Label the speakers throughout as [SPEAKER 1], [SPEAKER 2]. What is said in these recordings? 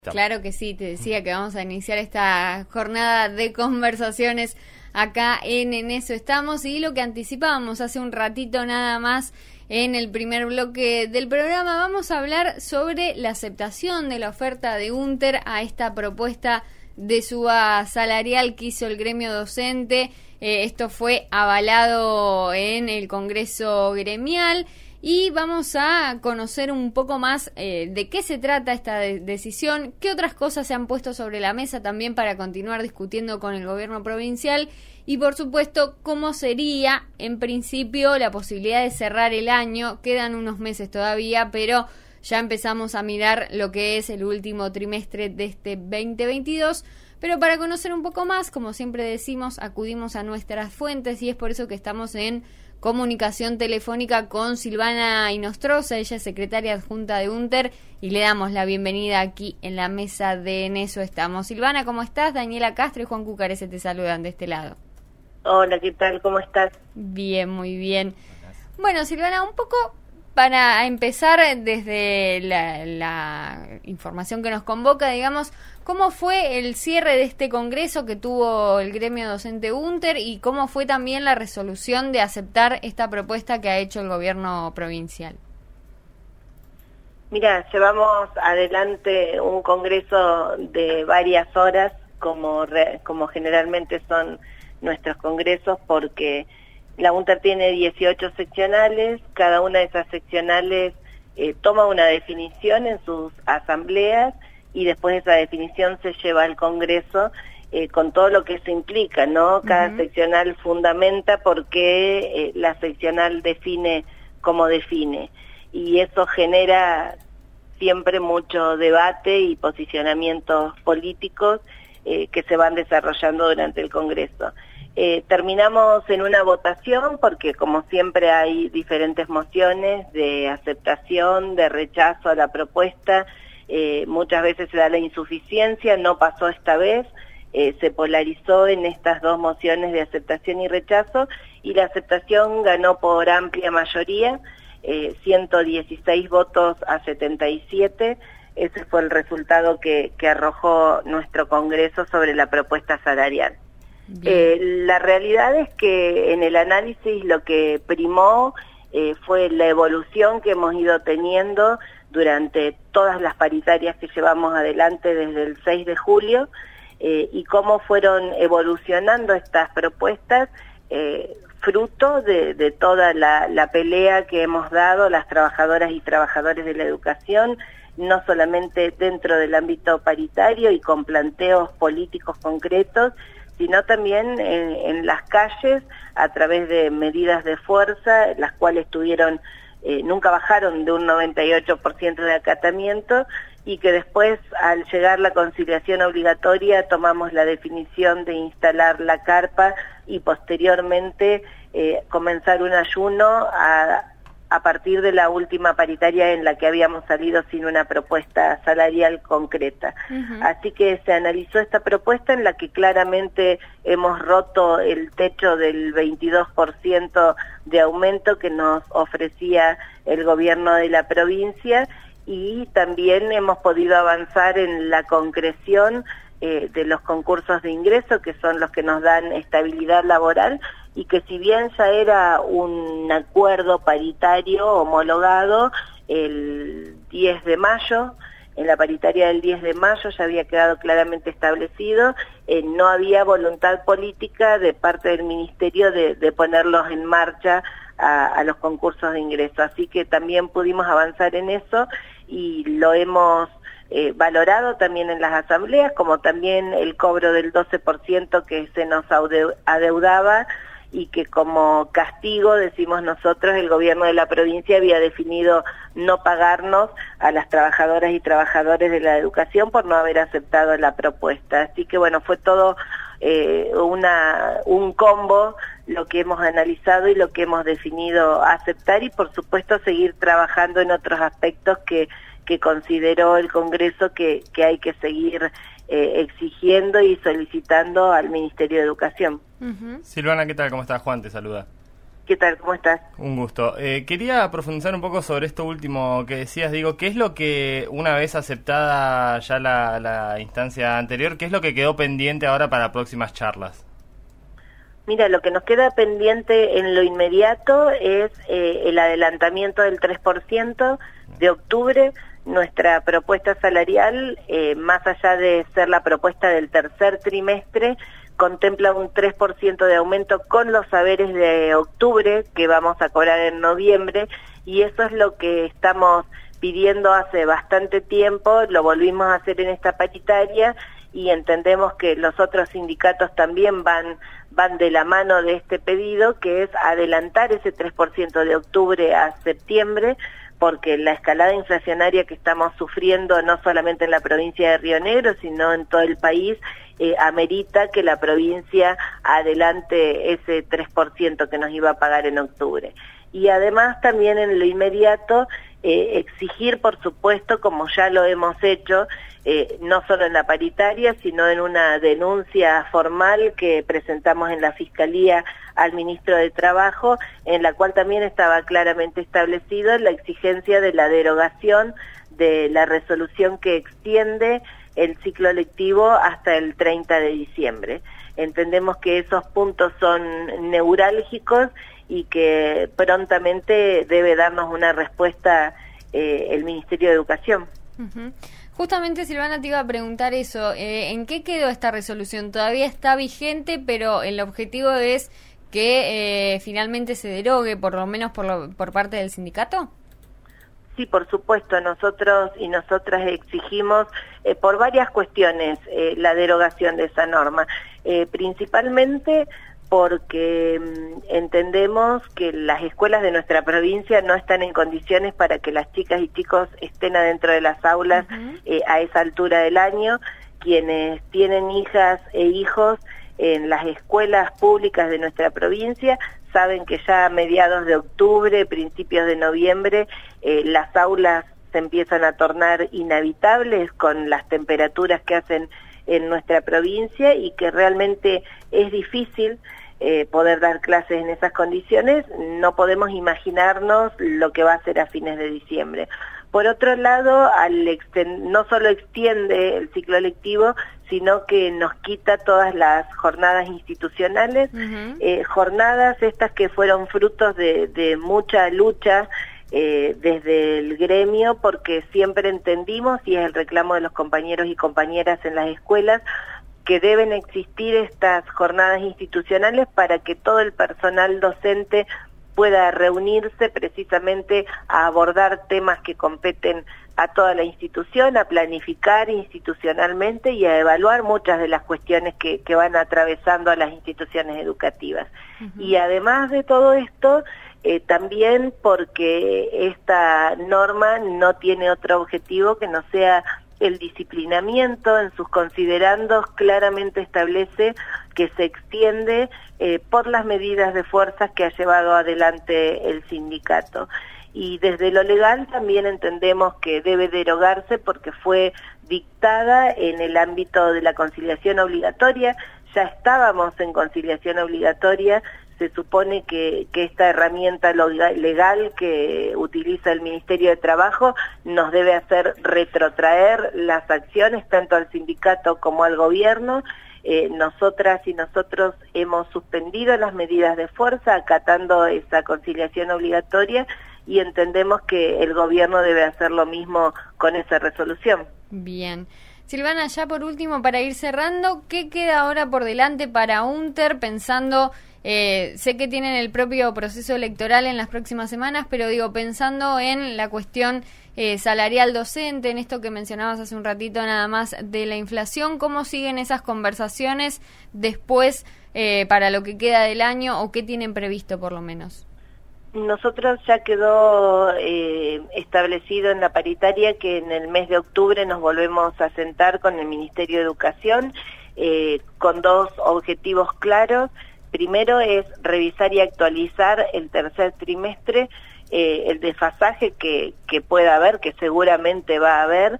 [SPEAKER 1] Claro que sí, te decía que vamos a iniciar esta jornada de conversaciones acá en Eso Estamos, y lo que anticipábamos hace un ratito nada más en el primer bloque del programa, vamos a hablar sobre la aceptación de la oferta de UNTER a esta propuesta de suba salarial que hizo el gremio docente. Esto fue avalado en el Congreso gremial. Y vamos a conocer un poco más de qué se trata esta decisión, qué otras cosas se han puesto sobre la mesa también para continuar discutiendo con el gobierno provincial y, por supuesto, cómo sería, en principio, la posibilidad de cerrar el año. Quedan unos meses todavía, pero ya empezamos a mirar lo que es el último trimestre de este 2022. Pero para conocer un poco más, como siempre decimos, acudimos a nuestras fuentes y es por eso que estamos en comunicación telefónica con Silvana Inostroza. Ella es secretaria adjunta de UNTER y le damos la bienvenida aquí en la mesa de En Eso Estamos. Silvana, ¿cómo estás? Daniela Castro y Juan Cucarese te saludan de este lado.
[SPEAKER 2] Hola, ¿qué tal? ¿Cómo estás?
[SPEAKER 1] Bien, muy bien. Bueno, Silvana, un poco para empezar desde la información que nos convoca, digamos, ¿cómo fue el cierre de este congreso que tuvo el gremio docente UNTER y cómo fue también la resolución de aceptar esta propuesta que ha hecho el gobierno provincial?
[SPEAKER 2] Mira, llevamos adelante un congreso de varias horas, como generalmente son nuestros congresos, porque la UNTER tiene 18 seccionales, cada una de esas seccionales toma una definición en sus asambleas y después esa definición se lleva al Congreso con todo lo que eso implica, ¿no? Cada seccional fundamenta por qué la seccional define como define, y eso genera siempre mucho debate y posicionamientos políticos que se van desarrollando durante el Congreso. Terminamos en una votación porque, como siempre, hay diferentes mociones de aceptación, de rechazo a la propuesta. Muchas veces se da la insuficiencia, no pasó esta vez, se polarizó en estas dos mociones de aceptación y rechazo, y la aceptación ganó por amplia mayoría, 116 votos a 77, ese fue el resultado que arrojó nuestro Congreso sobre la propuesta salarial. La realidad es que en el análisis lo que primó fue la evolución que hemos ido teniendo durante todas las paritarias que llevamos adelante desde el 6 de julio y cómo fueron evolucionando estas propuestas fruto de toda la pelea que hemos dado las trabajadoras y trabajadores de la educación, no solamente dentro del ámbito paritario y con planteos políticos concretos, sino también en las calles a través de medidas de fuerza, las cuales nunca bajaron de un 98% de acatamiento, y que después, al llegar la conciliación obligatoria, tomamos la definición de instalar la carpa y posteriormente comenzar un ayuno a partir de la última paritaria en la que habíamos salido sin una propuesta salarial concreta. Así que se analizó esta propuesta en la que claramente hemos roto el techo del 22% de aumento que nos ofrecía el gobierno de la provincia, y también hemos podido avanzar en la concreción de los concursos de ingreso, que son los que nos dan estabilidad laboral, y que si bien ya era un acuerdo paritario homologado el 10 de mayo, en la paritaria del 10 de mayo ya había quedado claramente establecido, no había voluntad política de parte del Ministerio de ponerlos en marcha a los concursos de ingreso. Así que también pudimos avanzar en eso y lo hemos valorado también en las asambleas, como también el cobro del 12% que se nos adeudaba y que como castigo, decimos nosotros, el gobierno de la provincia había definido no pagarnos a las trabajadoras y trabajadores de la educación por no haber aceptado la propuesta. Así que bueno, fue todo un combo lo que hemos analizado y lo que hemos definido aceptar, y por supuesto seguir trabajando en otros aspectos que consideró el Congreso que hay que seguir exigiendo y solicitando al Ministerio de Educación.
[SPEAKER 3] Silvana, ¿qué tal? ¿Cómo estás? Juan te saluda.
[SPEAKER 2] ¿qué tal? ¿Cómo estás?
[SPEAKER 3] Un gusto. Quería profundizar un poco sobre esto último que decías. Digo, ¿qué es lo que, una vez aceptada ya la instancia anterior, qué es lo que quedó pendiente ahora para próximas charlas?
[SPEAKER 2] Mira, lo que nos queda pendiente en lo inmediato es el adelantamiento del 3% de octubre. Nuestra propuesta salarial, más allá de ser la propuesta del tercer trimestre, contempla un 3% de aumento con los saberes de octubre que vamos a cobrar en noviembre, y eso es lo que estamos pidiendo hace bastante tiempo. Lo volvimos a hacer en esta paritaria y entendemos que los otros sindicatos también van de la mano de este pedido, que es adelantar ese 3% de octubre a septiembre, porque la escalada inflacionaria que estamos sufriendo no solamente en la provincia de Río Negro, sino en todo el país, amerita que la provincia adelante ese 3% que nos iba a pagar en octubre. Y además también en lo inmediato exigir, por supuesto, como ya lo hemos hecho, no solo en la paritaria, sino en una denuncia formal que presentamos en la Fiscalía al Ministro de Trabajo, en la cual también estaba claramente establecido la exigencia de la derogación de la resolución que extiende el ciclo lectivo hasta el 30 de diciembre. Entendemos que esos puntos son neurálgicos y que prontamente debe darnos una respuesta el Ministerio de Educación.
[SPEAKER 1] Uh-huh. Justamente, Silvana, te iba a preguntar eso. ¿En qué quedó esta resolución? Todavía está vigente, pero el objetivo es que finalmente se derogue, por lo menos por parte del sindicato.
[SPEAKER 2] Sí, por supuesto, nosotros y nosotras exigimos por varias cuestiones la derogación de esa norma, principalmente porque entendemos que las escuelas de nuestra provincia no están en condiciones para que las chicas y chicos estén adentro de las aulas a esa altura del año. Quienes tienen hijas e hijos en las escuelas públicas de nuestra provincia saben que ya a mediados de octubre, principios de noviembre, las aulas se empiezan a tornar inhabitables con las temperaturas que hacen en nuestra provincia, y que realmente es difícil poder dar clases en esas condiciones. No podemos imaginarnos lo que va a ser a fines de diciembre. Por otro lado, no solo extiende el ciclo lectivo, sino que nos quita todas las jornadas institucionales, jornadas estas que fueron frutos de mucha lucha desde el gremio, porque siempre entendimos, y es el reclamo de los compañeros y compañeras en las escuelas, que deben existir estas jornadas institucionales para que todo el personal docente pueda reunirse precisamente a abordar temas que competen a toda la institución, a planificar institucionalmente y a evaluar muchas de las cuestiones que van atravesando a las instituciones educativas. Y además de todo esto, también porque esta norma no tiene otro objetivo que no sea el disciplinamiento. En sus considerandos claramente establece que se extiende por las medidas de fuerza que ha llevado adelante el sindicato. Y desde lo legal también entendemos que debe derogarse porque fue dictada en el ámbito de la conciliación obligatoria. Ya estábamos en conciliación obligatoria. Se supone que esta herramienta legal que utiliza el Ministerio de Trabajo nos debe hacer retrotraer las acciones tanto al sindicato como al gobierno. Nosotras y nosotros hemos suspendido las medidas de fuerza acatando esa conciliación obligatoria, y entendemos que el gobierno debe hacer lo mismo con esa resolución.
[SPEAKER 1] Bien. Silvana, ya por último, para ir cerrando, ¿qué queda ahora por delante para UNTER pensando... sé que tienen el propio proceso electoral en las próximas semanas, pero digo, pensando en la cuestión salarial docente, en esto que mencionabas hace un ratito nada más de la inflación, ¿cómo siguen esas conversaciones después para lo que queda del año, o qué tienen previsto por lo menos?
[SPEAKER 2] Nosotros ya quedó establecido en la paritaria que en el mes de octubre nos volvemos a sentar con el Ministerio de Educación con dos objetivos claros. Primero es revisar y actualizar el tercer trimestre, el desfasaje que pueda haber, que seguramente va a haber,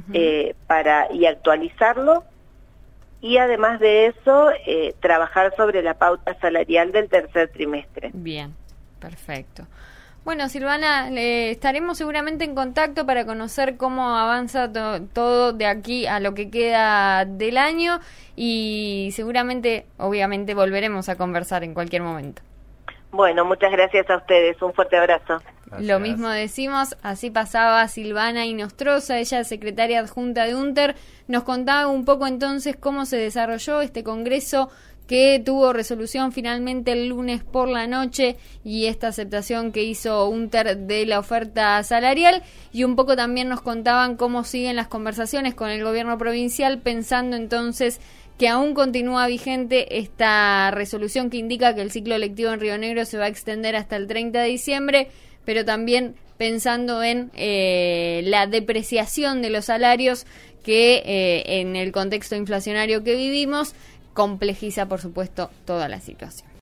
[SPEAKER 2] y actualizarlo. Y además de eso, trabajar sobre la pauta salarial del tercer trimestre.
[SPEAKER 1] Bien. Perfecto. Bueno, Silvana, estaremos seguramente en contacto para conocer cómo avanza todo de aquí a lo que queda del año y seguramente, obviamente, volveremos a conversar en cualquier momento.
[SPEAKER 2] Bueno, muchas gracias a ustedes. Un fuerte abrazo.
[SPEAKER 3] Gracias.
[SPEAKER 1] Lo mismo decimos, así pasaba Silvana Inostroza, ella es secretaria adjunta de UNTER, nos contaba un poco entonces cómo se desarrolló este congreso que tuvo resolución finalmente el lunes por la noche y esta aceptación que hizo UNTER de la oferta salarial, y un poco también nos contaban cómo siguen las conversaciones con el gobierno provincial, pensando entonces que aún continúa vigente esta resolución que indica que el ciclo lectivo en Río Negro se va a extender hasta el 30 de diciembre, pero también pensando en la depreciación de los salarios que en el contexto inflacionario que vivimos complejiza, por supuesto, toda la situación.